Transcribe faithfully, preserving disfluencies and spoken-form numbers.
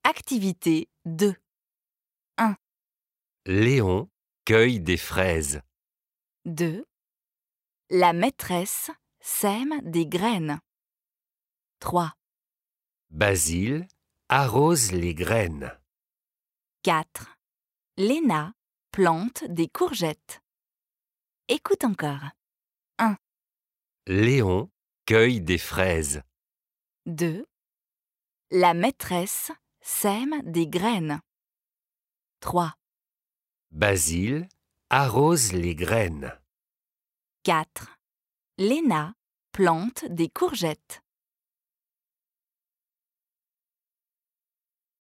Activité deux. un. Léon cueille des fraises. deux. La maîtresse sème des graines. trois. Basile arrose les graines. quatre. Léna plante des courgettes. Écoute encore. Léon cueille des fraises. deux. La maîtresse sème des graines. trois. Basile arrose les graines. quatre. Léna plante des courgettes.